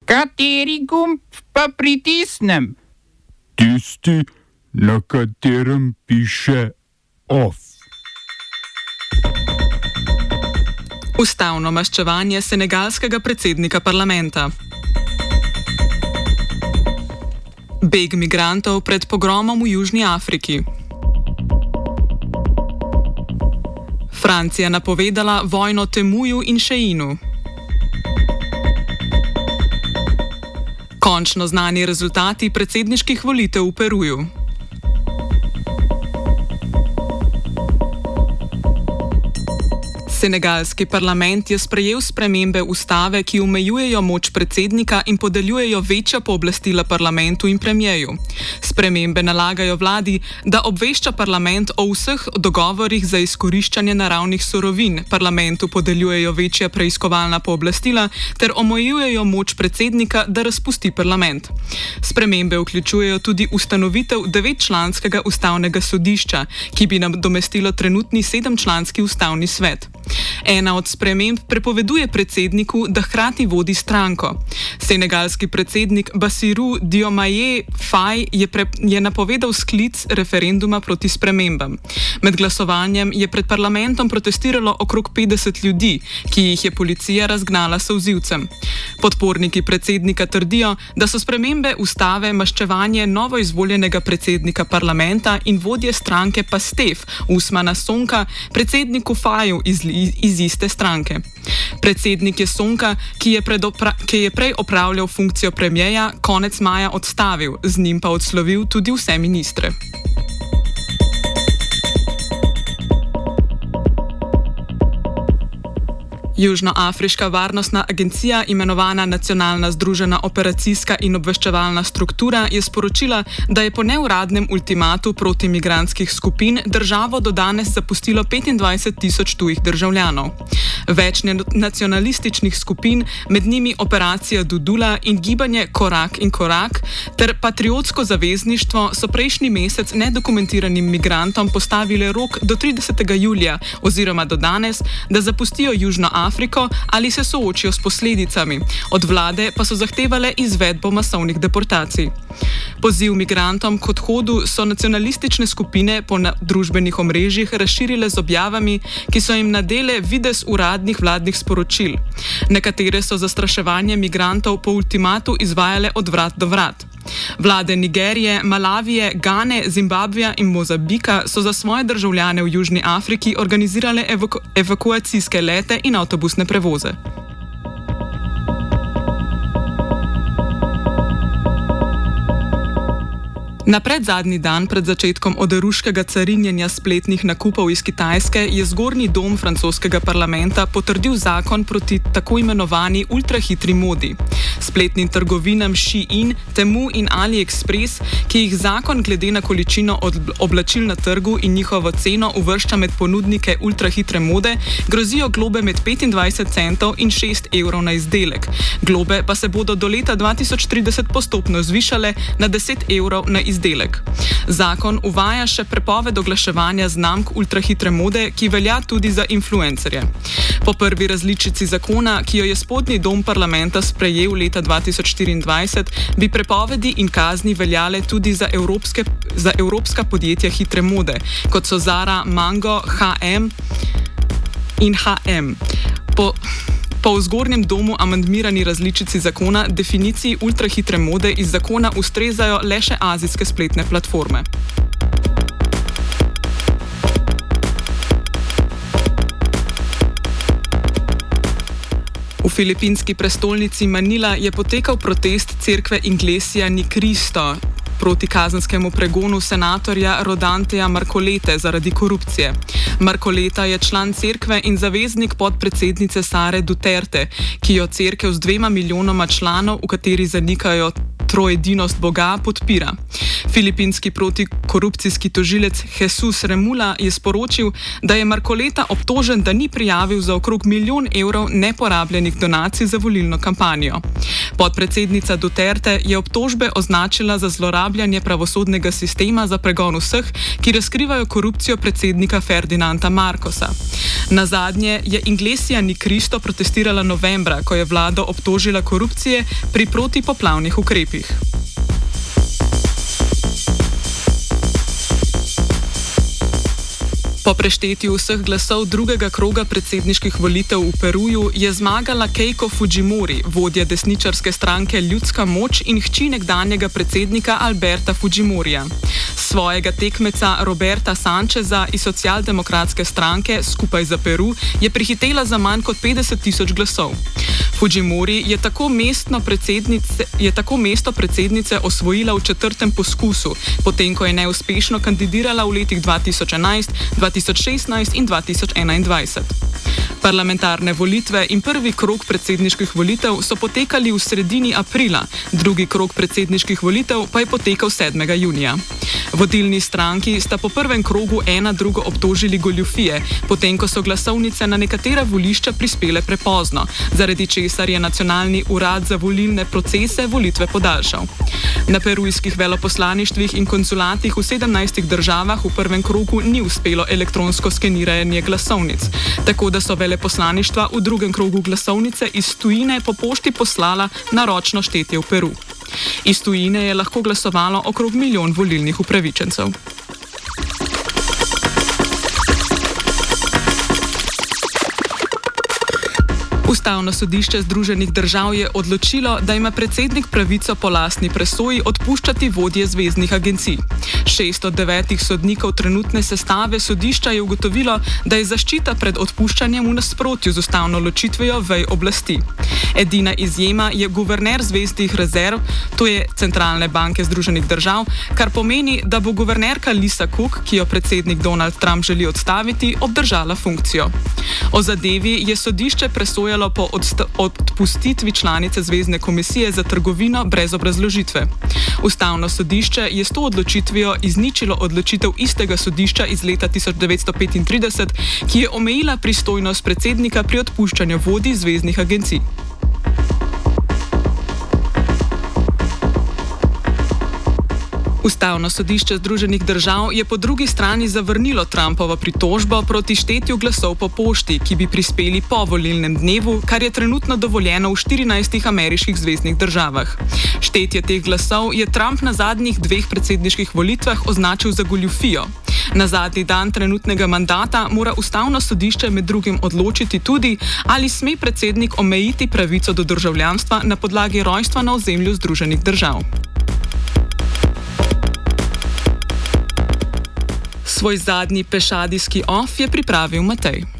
Kateri gumb pa pritisnem? Tisti, na katerem piše OF. Ustavno maščevanje senegalskega predsednika parlamenta. Beg migrantov pred pogromom v Južni Afriki. Francija napovedala vojno Temuju in Šeinu. Končno znani rezultati predsedniških volitev v Peruju. Senegalski parlament je sprejel spremembe ustave, ki omejujejo moč predsednika in podeljujejo večja pooblastila parlamentu in premijeju. Spremembe nalagajo vladi, da obvešča parlament o vseh dogovorih za izkoriščanje naravnih surovin, parlamentu podeljujejo večja preiskovalna pooblastila ter omejujejo moč predsednika, da razpusti parlament. Spremembe vključujejo tudi ustanovitev 9-članskega ustavnega sodišča, ki bi nadomestilo trenutni 7-članski ustavni svet. Ena od sprememb prepoveduje predsedniku, da hkrati vodi stranko. Senegalski predsednik Bassirou Diomaye Faye je napovedal sklic referenduma proti spremembam. Med glasovanjem je pred parlamentom protestiralo okrog 50 ljudi, ki jih je policija razgnala s solzivcem. Podporniki predsednika trdijo, da so spremembe ustave maščevanje novoizvoljenega predsednika parlamenta in vodje stranke PASTEF Ousmana Sonka predsedniku Fayu iz iste stranke. Predsednik je Sonka, ki je prej opravljal funkcijo premijeja, konec maja odstavil, z njim pa odslovil tudi vse ministre. Južnoafriška varnostna agencija, imenovana Nacionalna združena operacijska in obveščevalna struktura, je sporočila, da je po neuradnem ultimatu proti migrantskih skupin državo do danes zapustilo 25.000 tujih državljanov. Več nacionalističnih skupin, med njimi Operacija Dudula in gibanje Korak in Korak, ter Patriotsko zavezništvo so prejšnji mesec nedokumentiranim migrantom postavile rok do 30. julija oziroma do danes, da zapustijo Južno Afriko ali se soočijo s posledicami. Od vlade pa so zahtevale izvedbo masovnih deportacij. Poziv migrantom k odhodu so nacionalistične skupine po družbenih omrežjih razširile z objavami, ki so jim nadele videz uradnih vladnih sporočil. Nekatere so zastraševanje migrantov po ultimatu izvajale od vrat do vrat. Vlade Nigerije, Malavije, Gane, Zimbabveja in Mozambika so za svoje državljane v Južni Afriki organizirale evakuacijske lete in avtobusne prevoze. Na predzadnji dan pred začetkom oderuškega carinjenja spletnih nakupov iz Kitajske je zgornji dom francoskega parlamenta potrdil zakon proti tako imenovani ultrahitri modi. Spletnim trgovinam Shein, Temu in AliExpress, ki jih zakon glede na količino oblačil na trgu in njihovo ceno uvršča med ponudnike ultrahitre mode, grozijo globe med 25 centov in 6 evrov na izdelek. Globe pa se bodo do leta 2030 postopno zvišale na 10 evrov na izdelek. Zakon uvaja še prepoved oglaševanja znamk ultrahitre mode, ki velja tudi za influencerje. Po prvi različici zakona, ki jo je spodnji dom parlamenta sprejel leta 2024, bi prepovedi in kazni veljale tudi za evropska podjetja hitre mode, kot so Zara, Mango, H&M in H&M. Po v zgornjem domu amandmirani različici zakona definiciji ultrahitre mode iz zakona ustrezajo le še azijske spletne platforme. V filipinski prestolnici Manila je potekal protest cerkve Iglesia Ni Cristo proti kazenskemu pregonu senatorja Rodanteja Marcolete zaradi korupcije. Marcoleta je član cerkve in zaveznik podpredsednice Sare Duterte, ki jo cerkev z 2 milijonoma članov, v kateri zanikajo troedinost Boga podpira. Filipinski protikorupcijski tožilec Jesus Remula je sporočil, da je Marcoleta obtožen, da ni prijavil za okrog 1 milijon evrov neporabljenih donacij za volilno kampanjo. Podpredsednica Duterte je obtožbe označila za zlorabljanje pravosodnega sistema za pregon vseh, ki razkrivajo korupcijo predsednika Ferdinanda Marcosa. Nazadnje je Iglesia Ni Cristo protestirala novembra, ko je vlado obtožila korupcije pri protipoplavnih ukrepih. Po preštetju vseh glasov drugega kroga predsedniških volitev v Peruju je zmagala Keiko Fujimori, vodja desničarske stranke Ljudska moč in hči nekdanjega predsednika Alberta Fujimorija. Svojega tekmeca Roberta Sancheza iz socialdemokratske stranke Skupaj za Peru je prehitela za manj kot 50.000 glasov. Fujimori je tako mesto predsednice osvojila v 4. poskusu, potem ko je neuspešno kandidirala v letih 2011, 2016 in 2021. Parlamentarne volitve in prvi krog predsedniških volitev so potekali v sredini aprila, drugi krog predsedniških volitev pa je potekal 7. junija. Vodilni stranki sta po prvem krogu ena drugo obtožili goljufije, potem ko so glasovnice na nekatera volišča prispele prepozno, zaradi česar je Nacionalni urad za volilne procese volitve podaljšal. Na perujskih veleposlaništvih in konzulatih v 17 državah v prvem krogu ni uspelo elektronsko skeniranje glasovnic, tako da so veleposlaništva v drugem krogu glasovnice iz tujine po pošti poslala na ročno štetje v Peru. Iz tujine je lahko glasovalo okrog 1 milijon volilnih upravičencev. Ustavno sodišče Združenih držav je odločilo, da ima predsednik pravico po lastni presoji odpuščati vodje zveznih agencij. 6 od 9 sodnikov trenutne sestave sodišča je ugotovilo, da je zaščita pred odpuščanjem v nasprotju z ustavno ločitvijo vej oblasti. Edina izjema je guverner zveznih rezerv, to je Centralne banke Združenih držav, kar pomeni, da bo guvernerka Lisa Cook, ki jo predsednik Donald Trump želi odstaviti, obdržala funkcijo. O zadevi je sodišče presojalo po odpustitvi članice Zvezne komisije za trgovino brez obrazložitve. Ustavno sodišče je s to odločitvijo izničilo odločitev istega sodišča iz leta 1935, ki je omejila pristojnost predsednika pri odpuščanju vodij zveznih agencij. Ustavno sodišče Združenih držav je po drugi strani zavrnilo Trumpovo pritožbo proti štetju glasov po pošti, ki bi prispeli po volilnem dnevu, kar je trenutno dovoljeno v 14 ameriških zveznih državah. Štetje teh glasov je Trump na zadnjih 2 predsedniških volitvah označil za goljufijo. Na zadnji dan trenutnega mandata mora Ustavno sodišče med drugim odločiti tudi, ali sme predsednik omejiti pravico do državljanstva na podlagi rojstva na ozemlju Združenih držav. Svoj zadnji pešadijski off je pripravil Matej.